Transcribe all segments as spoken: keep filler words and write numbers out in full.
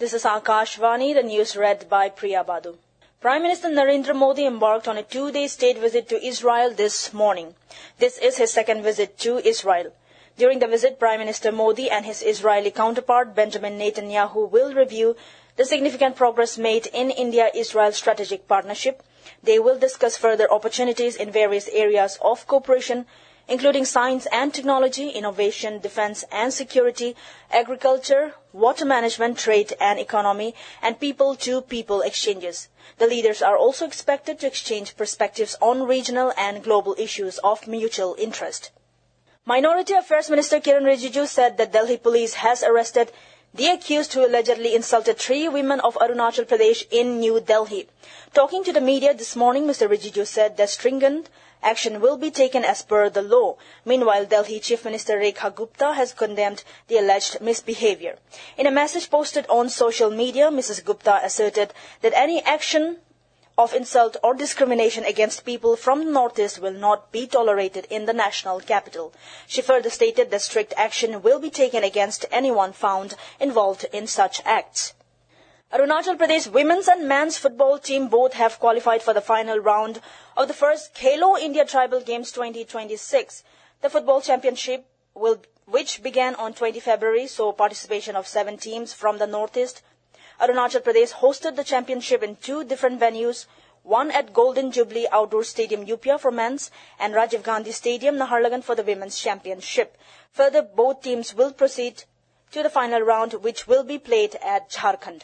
This is Akashvani, the news read by Priya Badu. Prime Minister Narendra Modi embarked on a two-day state visit to Israel this morning. This is his second visit to Israel. During the visit, Prime Minister Modi and his Israeli counterpart Benjamin Netanyahu will review the significant progress made in India-Israel strategic partnership. They will discuss further opportunities in various areas of cooperation, including science and technology, innovation, defense and security, agriculture, water management, trade and economy, and people-to-people exchanges. The leaders are also expected to exchange perspectives on regional and global issues of mutual interest. Minority Affairs Minister Kiren Rijiju said that Delhi police has arrested the accused who allegedly insulted three women of Arunachal Pradesh in New Delhi. Talking to the media this morning, Mister Rijiju said that stringent action will be taken as per the law. Meanwhile, Delhi Chief Minister Rekha Gupta has condemned the alleged misbehavior. In a message posted on social media, Missus Gupta asserted that any action of insult or discrimination against people from the Northeast will not be tolerated in the national capital. She further stated that strict action will be taken against anyone found involved in such acts. Arunachal Pradesh women's and men's football team both have qualified for the final round of the first Khelo India Tribal Games twenty twenty-six. The football championship, will, which began on the twentieth of February, saw participation of seven teams from the Northeast. Arunachal Pradesh hosted the championship in two different venues, one at Golden Jubilee Outdoor Stadium U P I A for men's and Rajiv Gandhi Stadium Naharlagan for the women's championship. Further, both teams will proceed to the final round, which will be played at Jharkhand.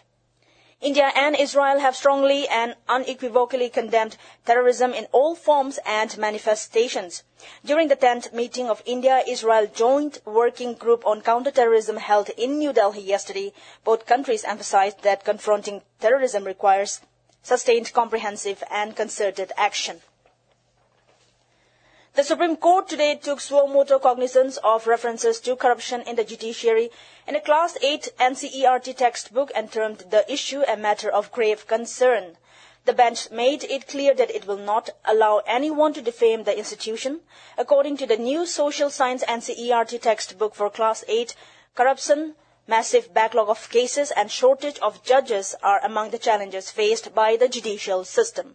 India and Israel have strongly and unequivocally condemned terrorism in all forms and manifestations. During the tenth meeting of India-Israel Joint Working Group on Counter-Terrorism held in New Delhi yesterday, both countries emphasized that confronting terrorism requires sustained, comprehensive and concerted action. The Supreme Court today took suo motu cognizance of references to corruption in the judiciary in a Class eight N C E R T textbook and termed the issue a matter of grave concern. The bench made it clear that it will not allow anyone to defame the institution. According to the new Social Science N C E R T textbook for Class eight, corruption, massive backlog of cases and shortage of judges are among the challenges faced by the judicial system.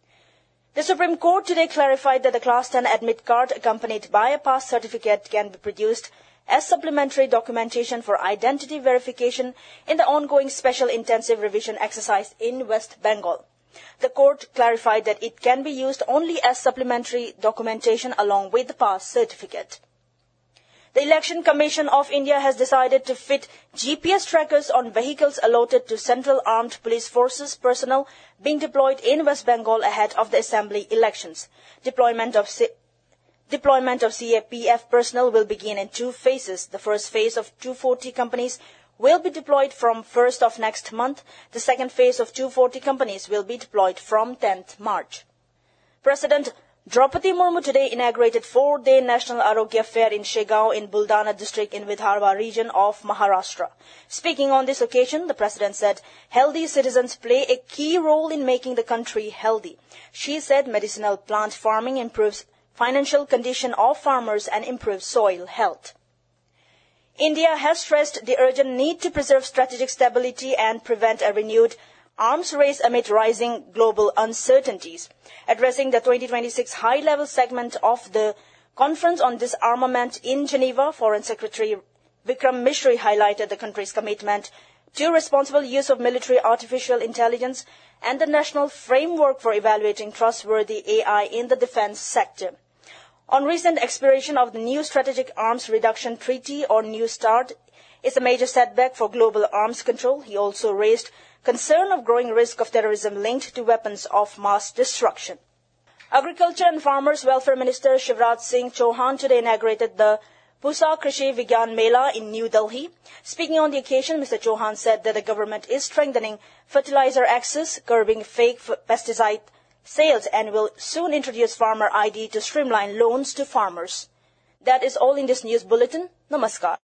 The Supreme Court today clarified that the Class ten admit card accompanied by a pass certificate can be produced as supplementary documentation for identity verification in the ongoing special intensive revision exercise in West Bengal. The court clarified that it can be used only as supplementary documentation along with the pass certificate. The Election Commission of India has decided to fit G P S trackers on vehicles allotted to Central Armed Police Forces personnel being deployed in West Bengal ahead of the assembly elections. Deployment of, C- deployment of C A P F personnel will begin in two phases. The first phase of two hundred forty companies will be deployed from first of next month. The second phase of two hundred forty companies will be deployed from tenth of March. President Draupadi Murmu today inaugurated four-day National Arogya Fair in Shegaon in Buldana district in Vidarbha region of Maharashtra. Speaking on this occasion, the President said healthy citizens play a key role in making the country healthy. She said medicinal plant farming improves financial condition of farmers and improves soil health. India has stressed the urgent need to preserve strategic stability and prevent a renewed arms race amid rising global uncertainties. Addressing the twenty twenty-six high-level segment of the Conference on Disarmament in Geneva, Foreign Secretary Vikram Misri highlighted the country's commitment to responsible use of military artificial intelligence and the national framework for evaluating trustworthy A I in the defense sector. On recent expiration of the new Strategic Arms Reduction Treaty, or New START, is a major setback for global arms control. He also raised concern of growing risk of terrorism linked to weapons of mass destruction. Agriculture and Farmers Welfare Minister Shivraj Singh Chauhan today inaugurated the Pusa Krishi Vigyan Mela in New Delhi. Speaking on the occasion, Mister Chauhan said that the government is strengthening fertilizer access, curbing fake pesticide sales, and will soon introduce Farmer I D to streamline loans to farmers. That is all in this news bulletin. Namaskar.